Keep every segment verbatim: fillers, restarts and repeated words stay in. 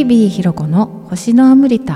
ービーひろこの星のアムリタ。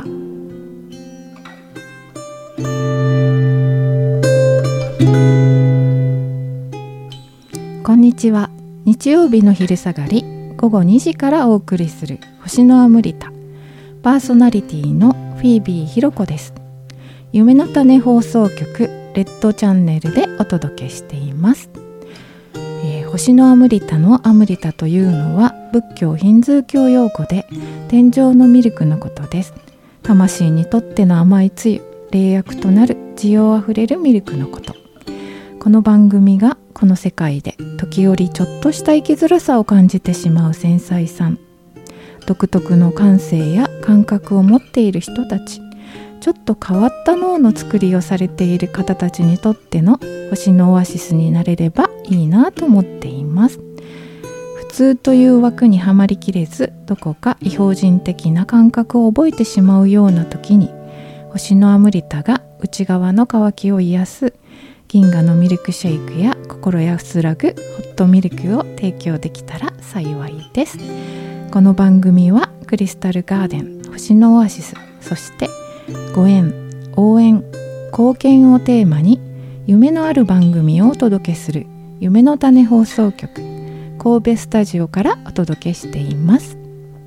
こんにちは。日曜日の昼下がりごごにじからお送りする星のアムリタ。パーソナリティのフィービーひろこです。夢の種放送局レッドチャンネルでお届けしています。えー、星のアムリタのアムリタというのは仏教ヒンズー教用語で天上のミルクのことです。魂にとっての甘いつゆ、霊薬となる滋養あふれるミルクのこと。この番組がこの世界で時折ちょっとした生きづらさを感じてしまう繊細さん、独特の感性や感覚を持っている人たち、ちょっと変わった脳の作りをされている方たちにとっての星のオアシスになれればいいなと思っています。普通という枠にはまりきれず、どこか異邦人的な感覚を覚えてしまうような時に、星のアムリタが内側の渇きを癒す銀河のミルクシェイクや心安らぐホットミルクを提供できたら幸いです。この番組はクリスタルガーデン、星のオアシス、そしてご縁、応援、貢献をテーマに夢のある番組をお届けする夢の種放送局神戸スタジオからお届けしています。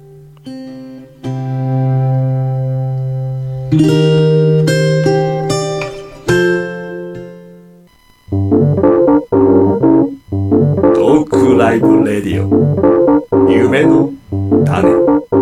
トークライブレディオ夢の種。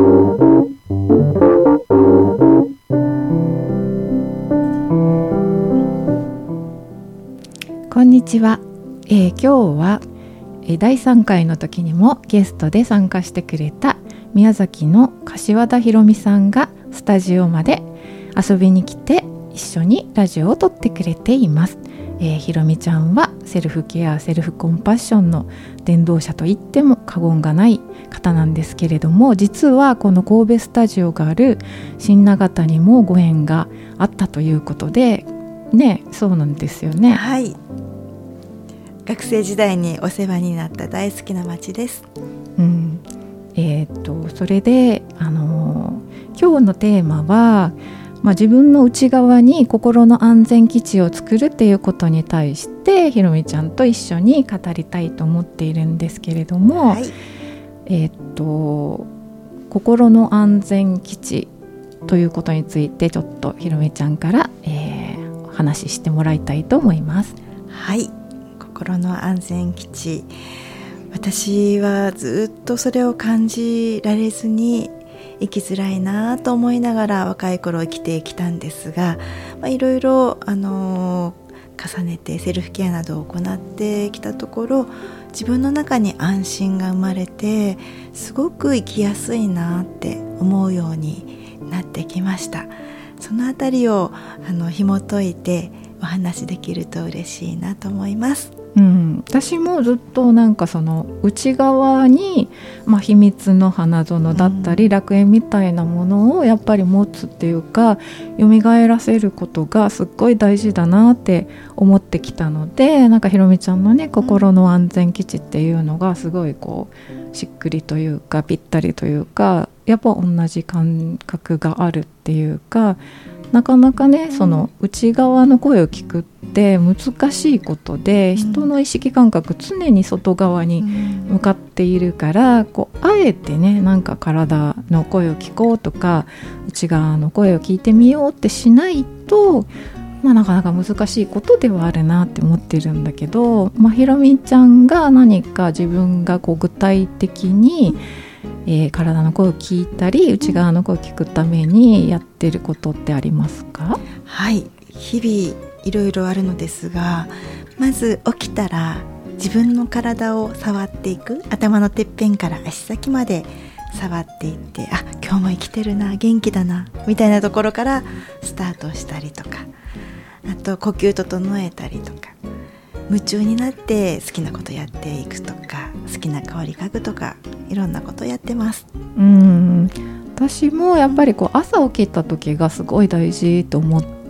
こんにちは。えー、今日は、えー、だいさんかいの時にもゲストで参加してくれた宮崎の柏田ひろみさんがスタジオまで遊びに来て一緒にラジオを撮ってくれています。えー、ひろみちゃんはセルフケア、セルフコンパッションの伝道者と言っても過言がない方なんですけれども、実はこの神戸スタジオがある新長田にもご縁があったということでね。そうなんですよね。 はい、学生時代にお世話になった大好きな町です。 うん、えー、っとそれで、あのー、今日のテーマは、まあ、自分の内側に心の安全基地を作るっていうことに対してひろみちゃんと一緒に語りたいと思っているんですけれども、はい、えー、っと心の安全基地ということについてちょっとひろみちゃんから、えー、お話ししてもらいたいと思います。 はい、心の安全基地、私はずっとそれを感じられずに生きづらいなと思いながら若い頃生きてきたんですが、まあ、いろいろ、あのー、重ねてセルフケアなどを行ってきたところ、自分の中に安心が生まれてすごく生きやすいなって思うようになってきました。そのあたりをあの紐解いてお話できると嬉しいなと思います。 うん、私もずっとなんかその内側に、まあ、秘密の花園だったり、うん、楽園みたいなものをやっぱり持つっていうか蘇らせることがすっごい大事だなって思ってきたので、なんかひろみちゃんのね心の安全基地っていうのがすごいこうしっくりというかぴったりというか、やっぱ同じ感覚があるっていうか、なかなかねその内側の声を聞くって難しいことで、うん、人の意識感覚常に外側に向かっているから、こうあえてねなんか体の声を聞こうとか内側の声を聞いてみようってしないと、まあ、なかなか難しいことではあるなって思ってるんだけど、まあ、ひろみちゃんが何か自分がこう具体的にえー、体の声を聞いたり内側の声を聞くためにやってることってありますか？ はい、日々いろいろあるのですが、まず起きたら自分の体を触っていく、頭のてっぺんから足先まで触っていって、あ、今日も生きてるな、元気だなみたいなところからスタートしたりとか、あと呼吸整えたりとか、夢中になって好きなことやっていくとか、好きな香り嗅ぐとか、いろんなことやってます。 うーん、私もやっぱりこう朝起きた時がすごい大事と思ってい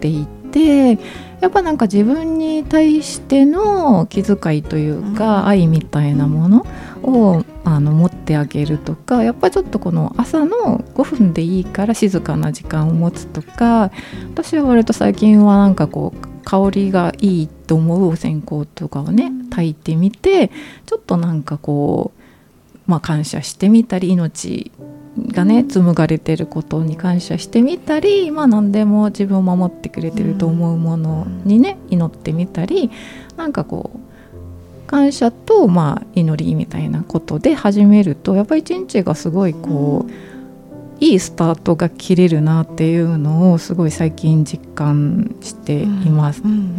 て、やっぱなんか自分に対しての気遣いというか、うん、愛みたいなものをあの持ってあげるとか、やっぱちょっとこの朝のごふんでいいから静かな時間を持つとか、私は割と最近はなんかこう香りがいいと思うお線香とかをね焚いてみて、ちょっとなんかこう、まあ、感謝してみたり、命がね紡がれてることに感謝してみたり、まあ、何でも自分を守ってくれてると思うものにね祈ってみたり、なんかこう感謝とまあ祈りみたいなことで始めると、やっぱり一日がすごいこういいスタートが切れるなっていうのをすごい最近実感しています、うんうんうん、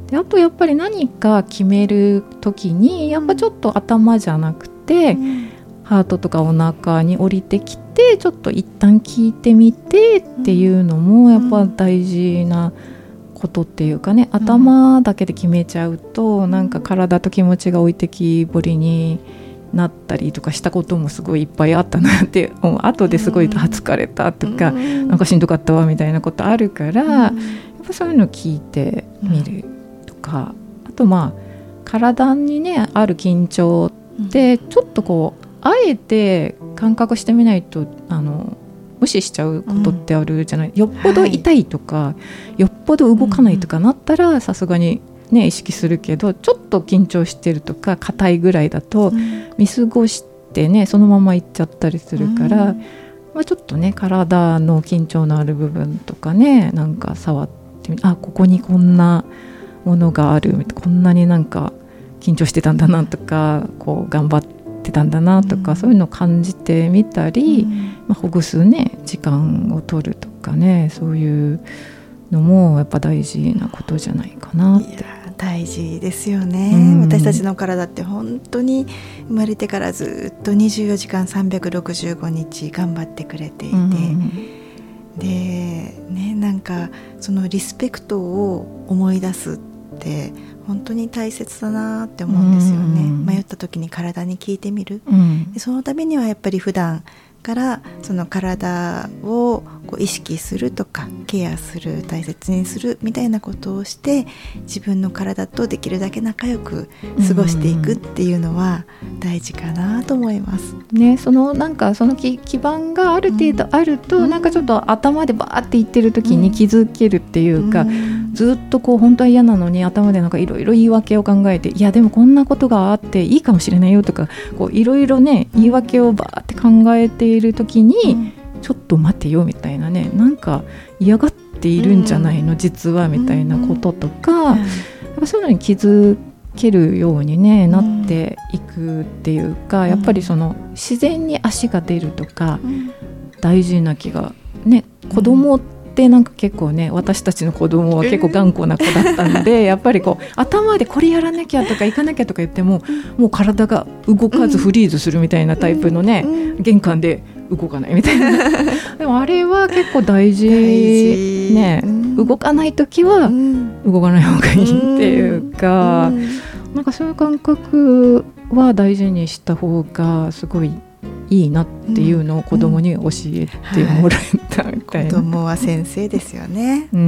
であとやっぱり何か決める時にやっぱちょっと頭じゃなくて、うん、ハートとかお腹に降りてきてちょっと一旦聞いてみてっていうのもやっぱ大事なことっていうかね、頭だけで決めちゃうとなんか体と気持ちが置いてきぼりになったりとかしたこともすごいいっぱいあったなって、もう後ですごい疲れたとか、なんかしんどかったわみたいなことあるから、やっぱそういうの聞いてみるとか、あとまあ体にねある緊張ってちょっとこうあえて感覚してみないとあの無視しちゃうことってあるじゃない、うん、よっぽど痛いとか、はい、よっぽど動かないとかなったらさすがにね意識するけど、ちょっと緊張してるとか硬いぐらいだと見過ごしてねそのままいっちゃったりするから、うん、まあ、ちょっとね体の緊張のある部分とかねなんか触ってみて、あここにこんなものがある、こんなになんか緊張してたんだなとか、こう頑張ってたんだなとか、うん、そういうのを感じてみたり、うん、まあ、ほぐすね時間を取るとかね、そういうのもやっぱ大事なことじゃないかなって。いや大事ですよね、うん、私たちの体って本当に生まれてからずっとにじゅうよじかんさんびゃくろくじゅうごにち頑張ってくれていて、うん、でね、なんかそのリスペクトを思い出すって本当に大切だなって思うんですよね、うん、迷った時に体に聞いてみる、うん、でそのためにはやっぱり普段からその体をこう意識するとかケアする、大切にするみたいなことをして自分の体とできるだけ仲良く過ごしていくっていうのは大事かなと思います、 うんね、そのなんかその基盤がある程度あると、うん、なんかちょっと頭でバーって言ってる時に気づけるっていうか、うん、ずっとこう本当は嫌なのに頭でなんかいろいろ言い訳を考えて、いやでもこんなことがあっていいかもしれないよとか、いろいろね言い訳をバーって考えている時に、うん、ちょっと待てよみたいなね、なんか嫌がっているんじゃないの、うん、実はみたいなこととか、うん、やっぱそういうのに気づけるように、ね、なっていくっていうか、うん、やっぱりその自然に足が出るとか、うん、大事な気がね、子供ってなんか結構ね、私たちの子供は結構頑固な子だったので、やっぱりこう頭でこれやらなきゃとか行かなきゃとか言っても、もう体が動かずフリーズするみたいなタイプのね、玄関で動かないみたいなでもあれは結構大事、大事ね、うん、動かないときは動かない方がいいっていうか、うんうん、なんかそういう感覚は大事にした方がすごいいいなっていうのを子供に教えてもらえたみたいな、 うんうん、はい、子供は先生ですよね。 うん、うん、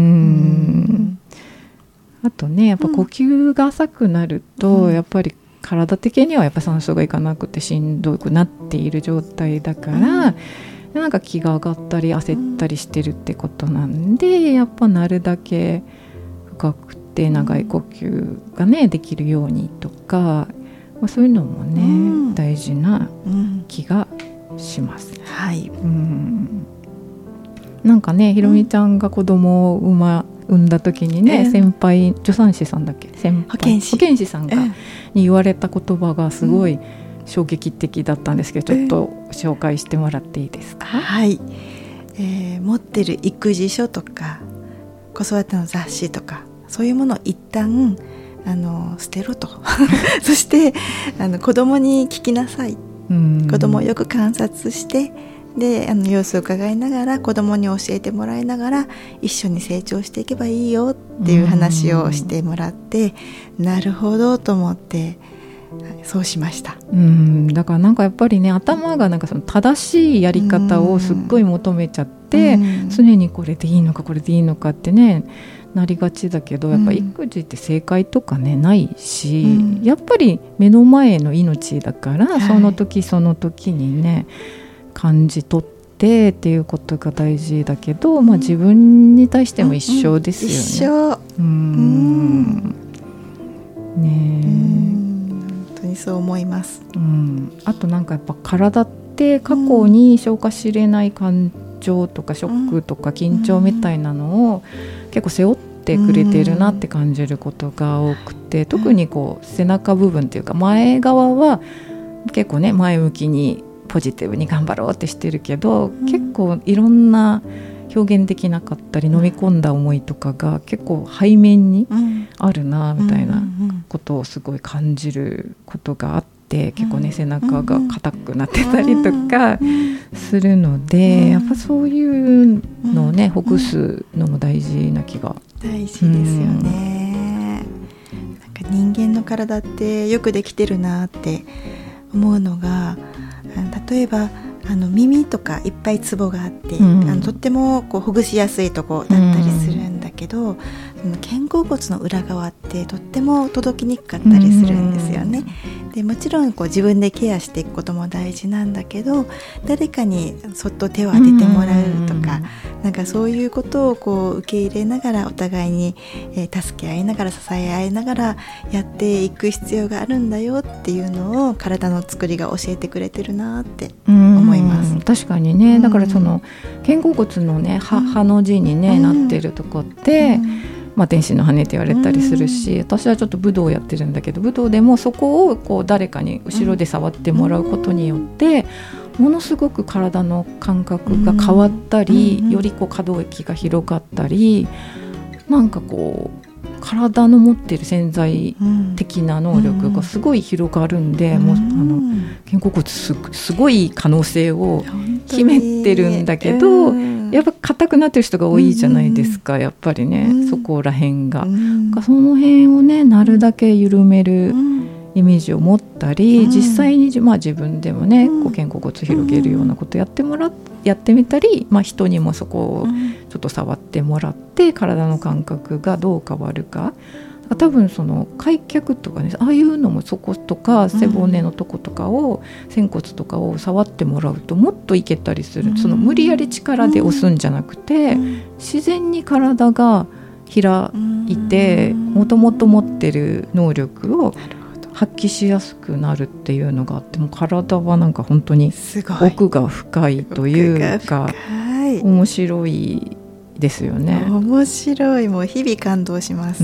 あとねやっぱ呼吸が浅くなると、うん、やっぱり体的にはやっぱ酸素がいかなくてしんどくなっている状態だから、うん、なんか気が上がったり焦ったりしてるってことなんで、やっぱなるだけ深くて長い呼吸がねできるようにとか、まあ、そういうのもね、うん、大事な気がします、うん、はい、うん、なんかねひろみちゃんが子供を産ま産んだ時にね、えー、先輩助産師さんだっけ先輩保健師、保健師さんが、えー、に言われた言葉がすごい衝撃的だったんですけど、うん、ちょっと紹介してもらっていいですか。 えー、はい、えー、持ってる育児書とか子育ての雑誌とかそういうものを一旦あの捨てろとそしてあの子供に聞きなさい、うん、子供をよく観察してであの様子を伺いながら子供に教えてもらいながら一緒に成長していけばいいよっていう話をしてもらって、なるほどと思ってそうしました。 うん、だからなんかやっぱりね頭がなんかその正しいやり方をすっごい求めちゃって、常にこれでいいのかこれでいいのかってねなりがちだけど、やっぱ育児って正解とかねないし、 うん、 やっぱり目の前の命だから、 はい、 その時その時にね感じ取ってっていうことが大事だけど、まあ、自分に対しても一緒ですよね、 うんうん、一緒うーんねえ、 本当にそう思います、 うん、あとなんかやっぱ体って過去に消化しれない感情とかショックとか緊張みたいなのを結構背負ってくれてるなって感じることが多くて、特にこう背中部分っていうか前側は結構ね前向きにポジティブに頑張ろうってしてるけど、結構いろんな表現できなかったり飲み込んだ思いとかが結構背面にあるなみたいなことをすごい感じることがあって、結構ね背中が硬くなってたりとかするので、やっぱそういうのをねほぐすのも大事な気が。 大事ですよね、なんか人間の体ってよくできてるなって思うのが、例えばあの耳とかいっぱいツボがあって、うん、あのとってもこうほぐしやすいとこだったりするんだけど、うん、その肩甲骨の裏側ってとっても届きにくかったりするんですよね、うん、でもちろんこう自分でケアしていくことも大事なんだけど、誰かにそっと手を当ててもらうとか、うん、なんかそういうことをこう受け入れながらお互いに、えー、助け合いながら支え合いながらやっていく必要があるんだよっていうのを体の作りが教えてくれてるなって思います。 確かにね、だからその肩甲骨のね葉の字に、ね、なってるとこって、まあ、天使の羽って言われたりするし、私はちょっと武道をやってるんだけど、武道でもそこをこう誰かに後ろで触ってもらうことによってものすごく体の感覚が変わったり、よりこう可動域が広がったり、なんかこう体の持っている潜在的な能力がすごい広がるんで、うん、もうあの肩甲骨 す, すごい可能性を秘めてるんだけど、うん、やっぱ硬くなってる人が多いじゃないですか、うん、やっぱりね、うん、そこら辺が、うん、その辺をねなるだけ緩めるイメージを持ったり、うん、実際に、まあ、自分でもね、うん、こう肩甲骨広げるようなことやってもらっやってみたり、まあ、人にもそこをちょっと触ってもらって、うん、体の感覚がどう変わるか、多分その開脚とかね、ああいうのもそことか背骨のとことかを、うん、仙骨とかを触ってもらうともっといけたりする、うん、その無理やり力で押すんじゃなくて、うん、自然に体が開いてもともと持ってる能力を発揮しやすくなるっていうのがあって、も体はなんか本当に奥が深いというか面白いですよね。 面白い、もう日々感動します、 うん、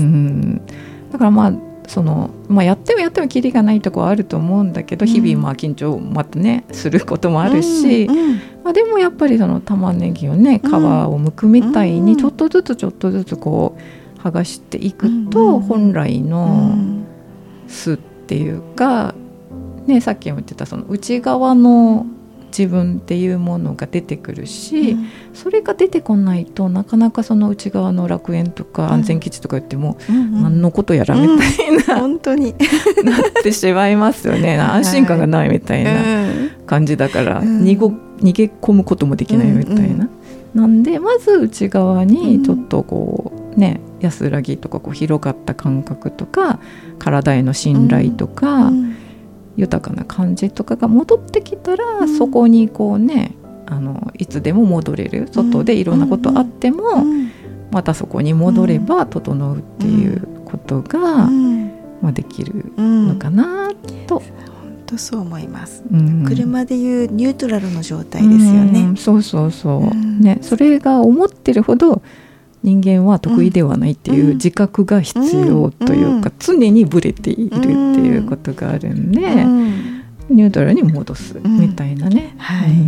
だからまあその、まあ、やってもやってもキリがないところはあると思うんだけど、日々まあ緊張またねすることもあるし、うんうん、まあ、でもやっぱりその玉ねぎをね皮を剥くみたいにちょっとずつちょっとずつこう剥がしていくと、本来の巣っていうか、ね、さっきも言ってたその内側の自分っていうものが出てくるし、うん、それが出てこないとなかなかその内側の楽園とか安全基地とか言っても、うん、何のことやらみたいな、 うん、本当になってしまいますよね安心感がないみたいな感じだから、うん、逃ご、逃げ込むこともできないみたいな、うんうん、なんでまず内側にちょっとこうね、安らぎとかこう広がった感覚とか体への信頼とか、うんうん、豊かな感じとかが戻ってきたら、うん、そこにこうねあのいつでも戻れる、外でいろんなことあっても、うん、またそこに戻れば整うっていうことが、うん、まあ、できるのかなと、 うん、本当そう思います、うん、車でいうニュートラルの状態ですよね、 うん、そうそうそう、うん、ね、それが思ってるほど人間は得意ではないっていう自覚が必要というか、常にブレているっていうことがあるんで、ニュートラルに戻すみたいなね、 はい、うん、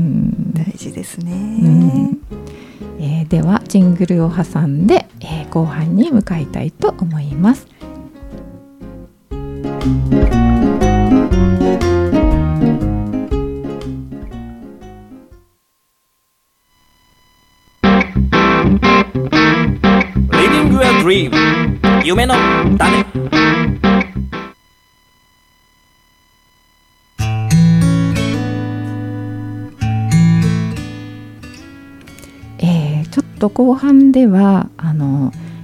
大事ですね、うん、 えー、ではジングルを挟んで、えー、後半に向かいたいと思います。 夢の種。 えー、ちょっと後半ではあの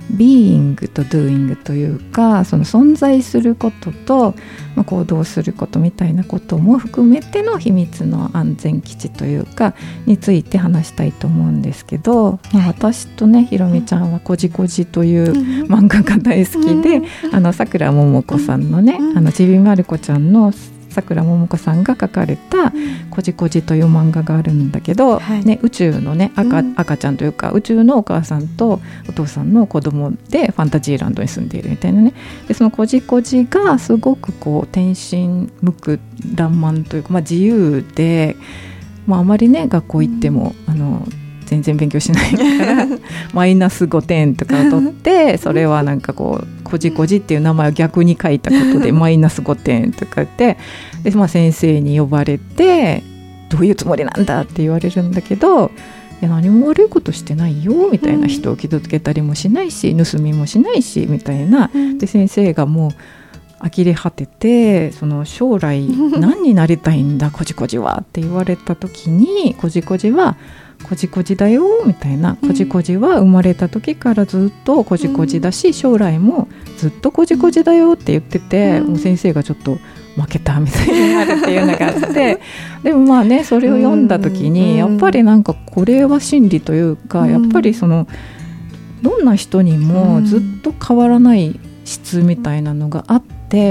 ビーイングとドゥーイングというか、その存在することと、まあ、行動することみたいなことも含めての秘密の安全基地というかについて話したいと思うんですけど、まあ、私とねひろみちゃんはこじこじという漫画が大好きで、あのさくらももこさんのね、あのちびまる子ちゃんのさくらももこさんが書かれたこじこじという漫画があるんだけど、はいね、宇宙のね 赤,、うん、赤ちゃんというか宇宙のお母さんとお父さんの子供でファンタジーランドに住んでいるみたいなね。でそのこじこじがすごくこう天真無垢爛漫というか、まあ、自由で、まあ、あまりね学校行っても、うん、あの全然勉強しないからマイナスごてんとかを取ってそれはなんかこうこじこじっていう名前を逆に書いたことでマイナスごてんとか言ってで、まあ、先生に呼ばれてどういうつもりなんだって言われるんだけど、いや何も悪いことしてないよみたいな、人を傷つけたりもしないし盗みもしないしみたいな。で先生がもう呆れ果てて、その将来何になりたいんだこじこじはって言われた時に、こじこじはこじこじだよみたいな、こじこじは生まれた時からずっとこじこじだし、将来もずっとこじこじだよって言ってて、もう先生がちょっと負けたみたいになるっていうのがあってでもまあねそれを読んだ時にやっぱりなんかこれは真理というか、やっぱりそのどんな人にもずっと変わらない質みたいなのがあって、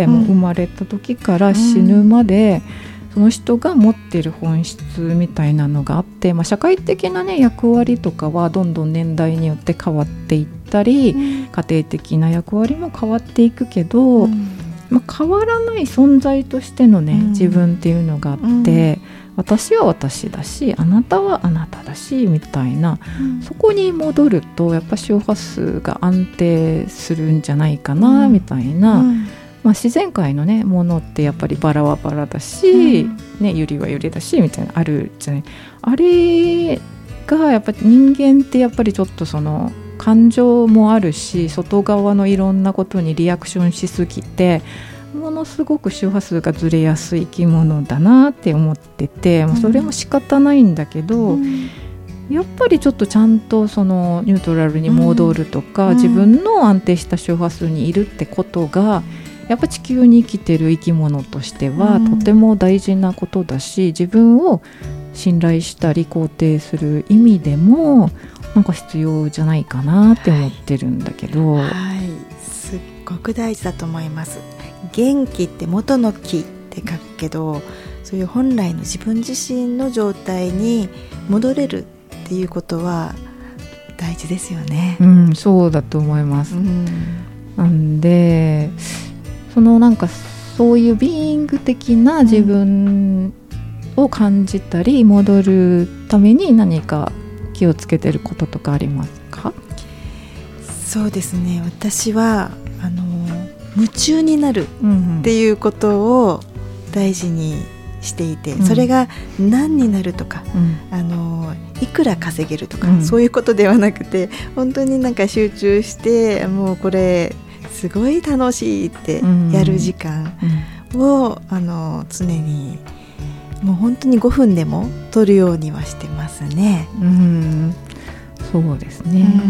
もう生まれた時から死ぬまでその人が持っている本質みたいなのがあって、まあ、社会的な、ね、役割とかはどんどん年代によって変わっていったり、うん、家庭的な役割も変わっていくけど、うんまあ、変わらない存在としての、ねうん、自分っていうのがあって、うん、私は私だしあなたはあなただしみたいな、うん、そこに戻るとやっぱ周波数が安定するんじゃないかな、うん、みたいな、うんまあ、自然界の、ね、ものってやっぱりバラはバラだし、うんね、ゆりはゆりだしみたいなあるじゃない。あれがやっぱり人間ってやっぱりちょっとその感情もあるし外側のいろんなことにリアクションしすぎてものすごく周波数がずれやすい生き物だなって思ってて、うん、それも仕方ないんだけど、うん、やっぱりちょっとちゃんとそのニュートラルに戻るとか、うん、自分の安定した周波数にいるってことがやっぱ地球に生きてる生き物としてはとても大事なことだし、自分を信頼したり肯定する意味でもなんか必要じゃないかなって思ってるんだけど、はいはい、すっごく大事だと思います。元気って元の木って書くけど、そういう本来の自分自身の状態に戻れるっていうことは大事ですよね。 うん、そうだと思います、うん、なんでそのなんかそういうビーイング的な自分を感じたり戻るために何か気をつけてることとかありますか？ そうですね、私はあの夢中になるっていうことを大事にしていて、うん、それが何になるとか、うん、あのいくら稼げるとか、うん、そういうことではなくて本当になんか集中してもうこれすごい楽しいってやる時間を、うん、あの常にもう本当にごふんでも取るようにはしてますね。 うん、そうですね、うん、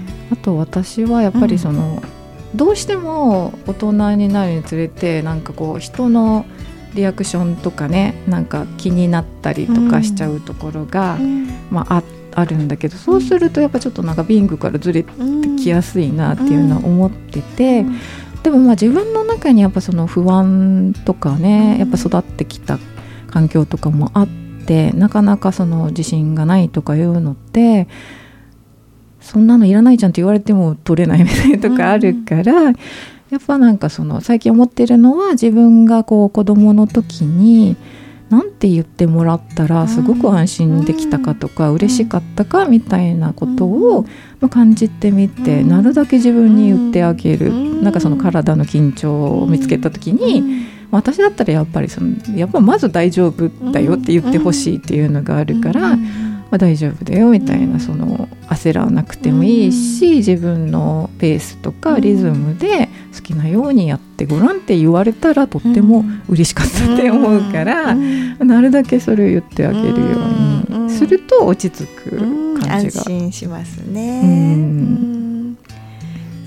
あと私はやっぱりその、うん、どうしても大人になるにつれてなんかこう人のリアクションとかねなんか気になったりとかしちゃうところが、うんまあ、ああるんだけど、そうするとやっぱちょっとなんかビングからずれてきやすいなっていうのは思ってて、うん、でもまあ自分の中にやっぱその不安とかね、うん、やっぱ育ってきた環境とかもあってなかなかその自信がないとかいうのってそんなのいらないじゃんって言われても取れないみたいなとかあるから、うん、やっぱなんかその最近思ってるのは自分がこう子供の時になんて言ってもらったらすごく安心できたかとか、うん、嬉しかったかみたいなことを感じてみて、うん、なるだけ自分に言ってあげる、うん、なんかその体の緊張を見つけた時に、うん、私だったらやっぱりそのやっぱまず大丈夫だよって言ってほしいっていうのがあるから、うんまあ、大丈夫だよみたいな、その焦らなくてもいいし、自分のペースとかリズムで好きなようにやってごらんって言われたらとっても嬉しかったって思うから、なるだけそれを言ってあげるようにすると落ち着く感じが、 安心しますね。うん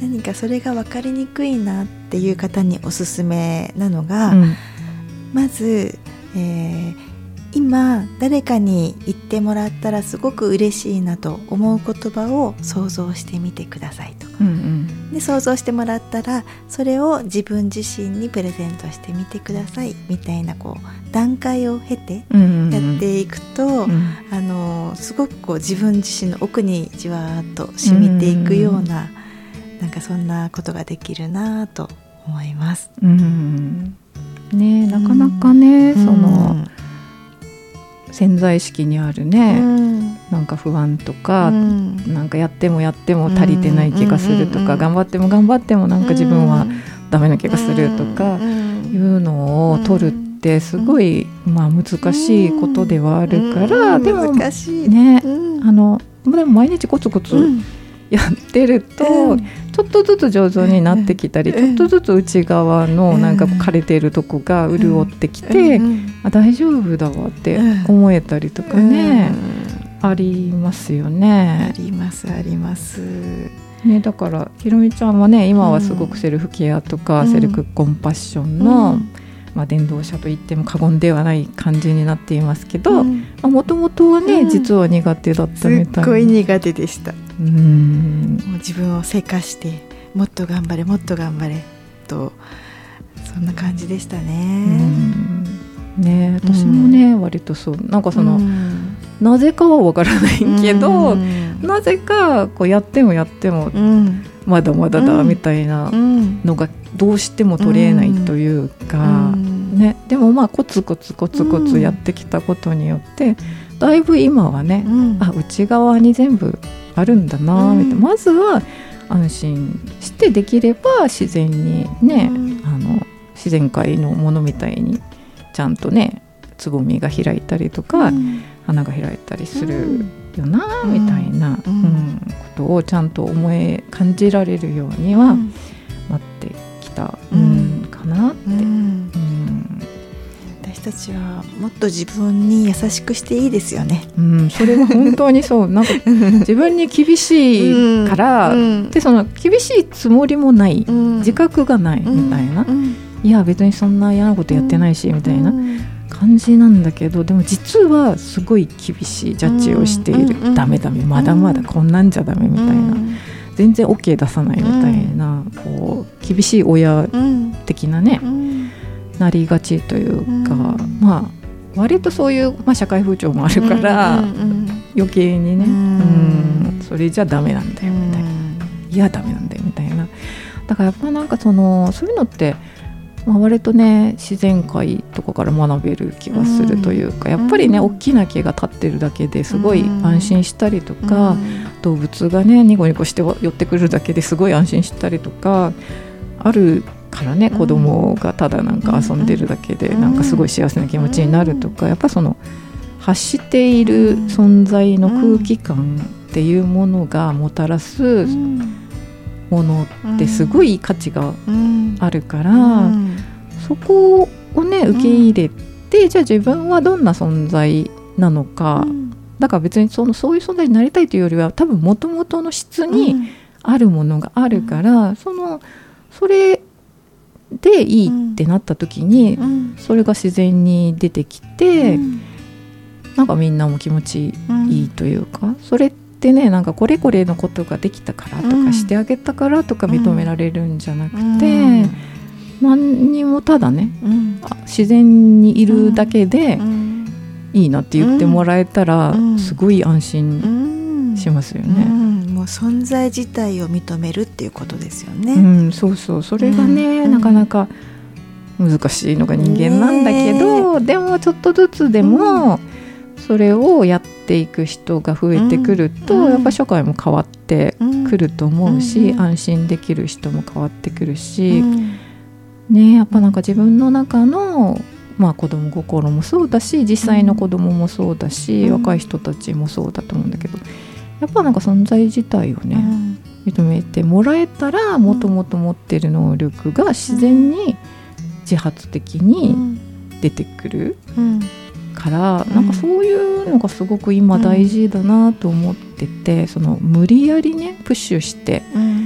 何かそれが分かりにくいなっていう方におすすめなのが、 うんまず、えー、今誰かに言ってもらったらすごく嬉しいなと思う言葉を想像してみてくださいとか、 うんうんで想像してもらったらそれを自分自身にプレゼントしてみてくださいみたいなこう段階を経てうんうんやっていくと、 うんあのすごくこう自分自身の奥にじわーっと染みていくような、なんかそんなことができるなと思います。 うんね、なかなかね、 うんその潜在意識にあるね、 うんなんか不安とか、 うんなんかやってもやっても足りてない気がするとか、 うんうんうん頑張っても頑張ってもなんか自分はダメな気がするとかうんいうのを取るってすごい、まあ、難しいことではあるから、 うんでも難しいね、 うんあのでも毎日コツコツうんやってると、 うんちょっとずつ上手になってきたり、 うんちょっとずつ内側のなんか枯れてるとこが潤ってきて、 うんあ大丈夫だわって思えたりとかね、ありますよあね。 りますあります。 ね、だからひろみちゃんはね今はすごくセルフケアとか、 うんセルフコンパッションの、 うんまあ、伝道者と言っても過言ではない感じになっていますけど、 うんもともとはね、 うん実は苦手だったすっみたいな。 ごい苦手でした。 うんもう自分をせかしてもっと頑張れもっと頑張れとそんな感じでしたうね。 んね、私もね、割とそうなんかその、 うんなぜかはわからないけど、 うんなぜかこうやってもやってもうんまだまだだうんみたいなうんのがどうしても取れないというか、 うんね、でもまあコツコツコツコツやってきたことによってだいぶ今はね、 うんあ内側に全部あるんだなみたいな、 うんまずは安心してできれば自然にね、 うんあの自然界のものみたいにちゃんとねつぼみが開いたりとか、 うん花が開いたりするよな、 うんみたいな、 うんうんことをちゃんと思い感じられるようにはうんなってきた、 うんうんかなって、 うんうん私たちはもっと自分に優しくしていいですよね。 うん、それは本当にそうなんか自分に厳しいから、 うんでその厳しいつもりもない、 うん自覚がないみたいな、 うんいや別にそんな嫌なことやってないし、みたいなうん感じなんだけど、でも実はすごい厳しいジャッジをしている、 うんうんダメダメまだまだこんなんじゃダメみたいな、 うん全然 OK 出さないみたいな、こう厳しい親うん的なね、 うんなりがちというか、 うんまあ割とそういう、まあ、社会風潮もあるから、 うんうん余計にね、 うんうんそれじゃダメなんだよみたいな、いやダメなんだよみたいな。だからやっぱなんかそのそういうのってまあ、割とね自然界とかから学べる気がするというか、やっぱりね、 うん大きな木が立ってるだけですごい安心したりとか、 うん動物がねニコニコして寄ってくるだけですごい安心したりとかあるからね、 うん子供がただなんか遊んでるだけでうんなんかすごい幸せな気持ちになるとか、やっぱその発している存在の空気感っていうものがもたらすうんものってすごい価値がうんあるから、 うんそこをね受け入れて、じゃあ自分はどんな存在なのか、だから別にそのそういう存在になりたいというよりは多分元々の質にあるものがあるから、そのそれでいいってなった時に、 うんそれが自然に出てきて、 うんなんかみんなも気持ちいいというか、それってねなんかこれこれのことができたからとか、 うんしてあげたからとか認められるんじゃなくて、 うん何にもただねうん自然にいるだけでうんいいなって言ってもらえたら、 うんすごい安心うんしますようね。 んもう存在自体を認めるっていうことですよね。 うん、そうそうそれがね、 うんなかなか難しいのが人間なんだけど、でもちょっとずつでもそれをやっていく人が増えてくると、 うんやっぱ社会も変わってくると思うし、 うん安心できる人も変わってくるし、 うんね、やっぱなんか自分の中の、まあ、子供心もそうだし実際の子供もそうだし、 うん若い人たちもそうだと思うんだけど、やっぱなんか存在自体をね、 うん認めてもらえたらもともと持ってる能力が自然に自発的に出てくるうんから、 うんなんかそういうのがすごく今大事だなと思ってて、その無理やりねプッシュしてうん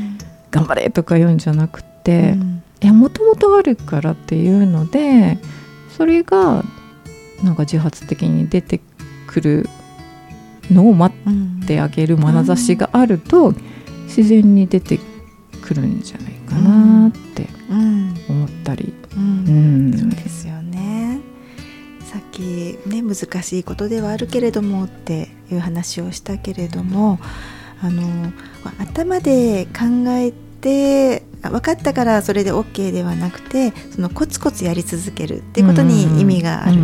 頑張れとか言うんじゃなくて、 うん、 いやもともとあるからっていうので、それがなんか自発的に出てくるのを待ってあげる眼差しがあると、うん、自然に出てくるんじゃないかなって思ったり、 うんうんうん、 そうですよね。さっきね、難しいことではあるけれどもっていう話をしたけれども、あの頭で考えて分かったからそれで OK ではなくて、そのコツコツやり続けるっていうことに意味がある、うん、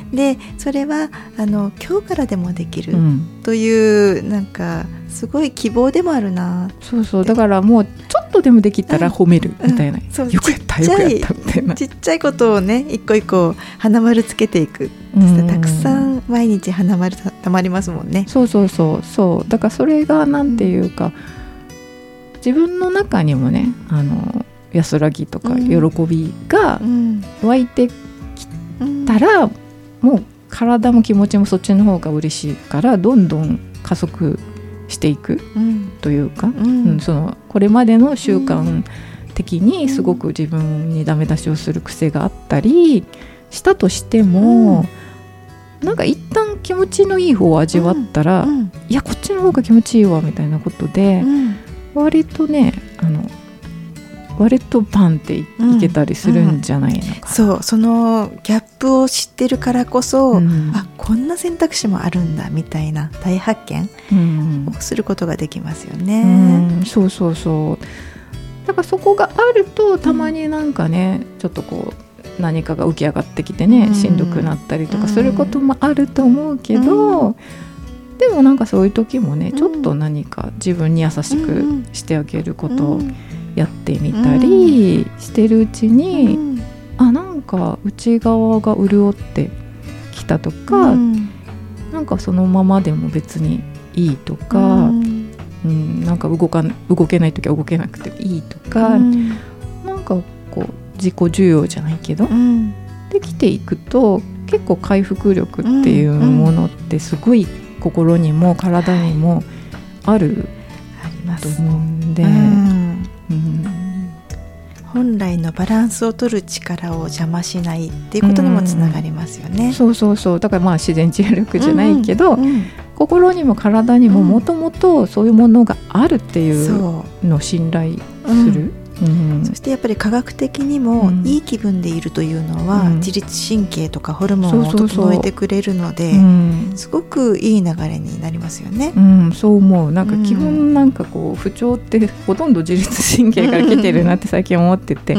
でそれはあの今日からでもできるという、うん、なんかすごい希望でもあるな。 そうそう、だからもうちょっとでもできたら褒めるみたいな、うんうん、よくやったよくやったみたいな、 ちっちゃいことをね一個一個花丸つけていく、うん、たくさん毎日花丸たまりますもんね。 そうそうそうそう、だからそれがなんていうか、うん、自分の中にもね、あの安らぎとか喜びが湧いてきたら、うん、もう体も気持ちもそっちの方が嬉しいから、どんどん加速していくというか、うんうん、そのこれまでの習慣的にすごく自分にダメ出しをする癖があったりしたとしても、うん、なんか一旦気持ちのいい方を味わったら、うんうん、いやこっちの方が気持ちいいわみたいなことで、うん、割とね、あの割とパンって い,、うん、いけたりするんじゃないのかな、うん、 そう、そのギャップを知ってるからこそ、うん、あ、こんな選択肢もあるんだみたいな大発見をすることができますよね、 うんうん、そうそうそう、だからそこがあるとたまになんかね、うん、ちょっとこう何かが浮き上がってきてね、うん、しんどくなったりとかすることもあると思うけど、うん、でもなんかそういう時もね、ちょっと何か自分に優しくしてあげることをやってみたりしてるうちに、うん、あ、なんか内側が潤ってきたとか、うん、なんかそのままでも別にいいとか、うんうん、なんか動か動けない時は動けなくてもいいとか、うん、なんかこう自己需要じゃないけど、うん、できていくと結構回復力っていうものってすごい心にも体にもあると思うんで、うんうん、本来のバランスを取る力を邪魔しないっていうことにもつながりますよね、 うん、そうそうそう、だからまあ自然治癒力じゃないけど、うんうん、心にも体にももともとそういうものがあるっていうのを信頼する、うんうん、 そしてやっぱり科学的にもいい気分でいるというのは、うん、自律神経とかホルモンを整えてくれるので、そうそうそう、うん、すごくいい流れになりますよね、 うん、そう思う。なんか基本なんかこう不調ってほとんど自律神経から来てるなって最近思ってて、うん、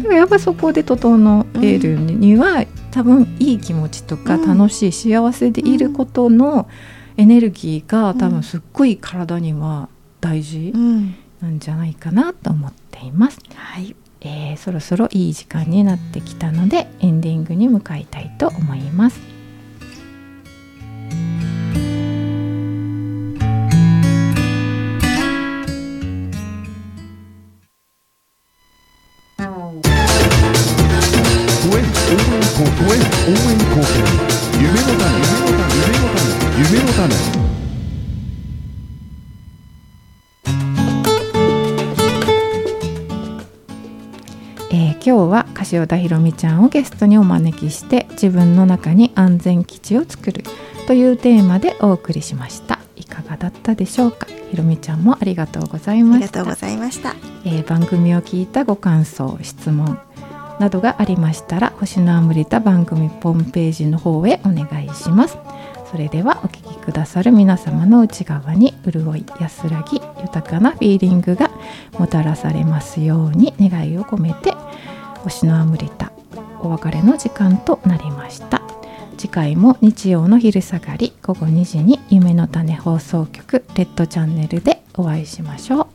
やっぱそこで整えるには、うん、多分いい気持ちとか楽しい幸せでいることのエネルギーが多分すっごい体には大事なんじゃないかなと思っています、 はい、 えー、そろそろいい時間になってきたのでエンディングに向かいたいと思います。 応援貢献、夢の種、夢の種、夢の種。 えー、今日は樫田ひろみちゃんをゲストにお招きして自分の中に安全基地を作るというテーマでお送りしました。いかがだったでしょうか。ひろみちゃんもありがとうございました。 ありがとうございました、 えー、番組を聞いたご感想、質問などがありましたら星のあむりた番組ホームページの方へお願いします。それではお聞きくださる皆様の内側に潤い、安らぎ、豊かなフィーリングがもたらされますように願いを込めて、星のあむりたお別れの時間となりました。次回も日曜の昼下がりごごにじに夢の種放送局レッドチャンネルでお会いしましょう。